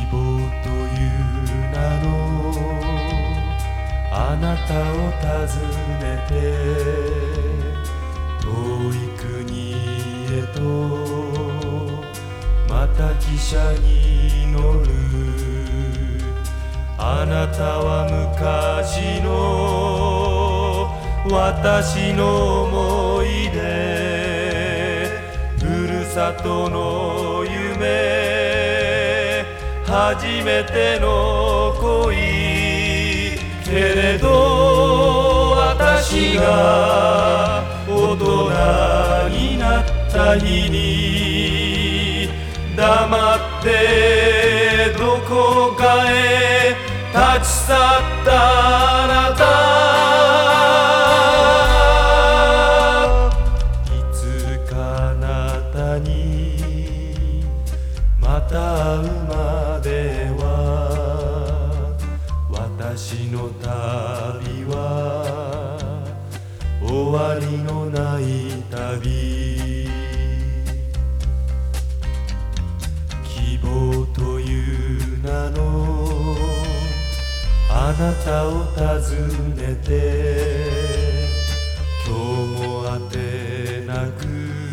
望という名のあなたを訪ねて遠い国へとまた汽車に乗る。あなたは昔の私の思い出、ふるさとの夢、初めての恋。けれど私が大人になった日に黙ってどこかへ立ち去ったあなた。いつかあなたにまた会うまでは私の旅は終わりのない旅。希望という名のあなたを訪ねて今日もあてなく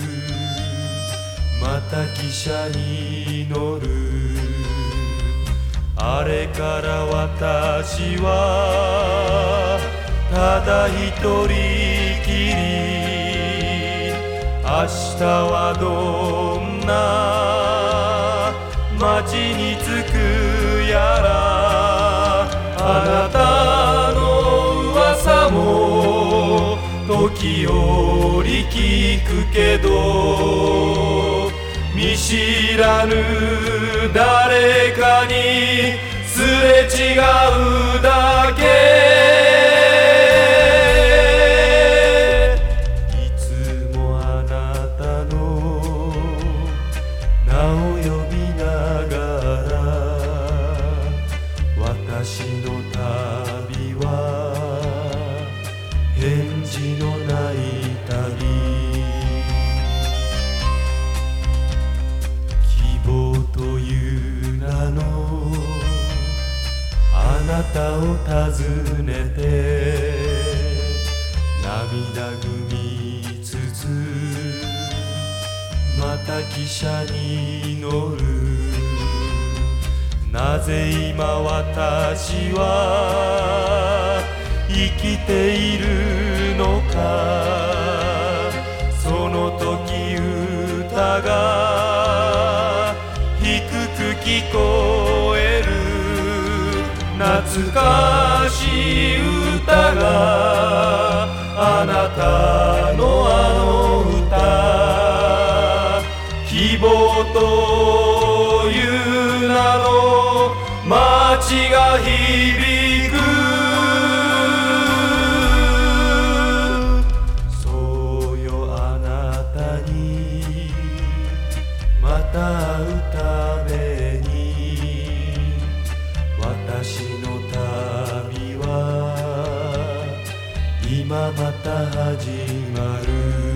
また汽車に乗る。あれから私はただ一人きり。明日はどんな街に着くやら。あなたの噂も時折聞くけど見知らぬ誰かにすれ違うだけ。いつもあなたの名を呼びながら私の旅は返事のない旅。希望という名のあなたを訪ねて涙ぐみつつまた汽車に乗る。なぜ今私は生きているのか。その時歌が低く聞こえる。懐かしい歌があなたのあの歌。希望という名の街が響く。そうよあなたにまた会うために私の旅は今また始まる。